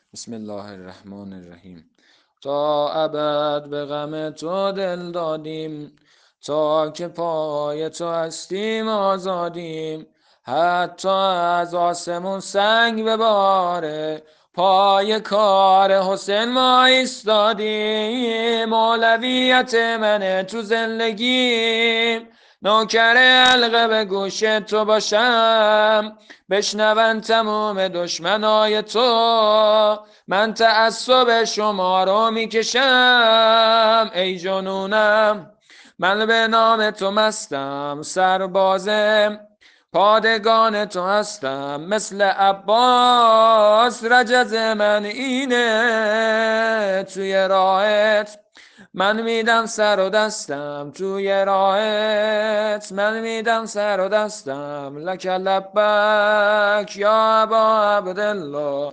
بسم الله الرحمن الرحیم. تا ابد به غم تو دل دادیم، تا که پای تو هستیم آزادیم. حتی از آسمون سنگ بباره، پای کار حسین ما ایستادیم. اولویت منه تو زندگیم، نوکر حلقه به گوش تو باشم، بشنون تموم دشمنای تو. من تعصب شما رو میکشم ای جنونم، من به نام تو مستم سربازم، پادگان تو هستم مثل عباس. رجز من اینه توی راهت، من میدم سر و دستم توی راهت، من میدم سر و دستم لک لبک یا ابا عبدالله.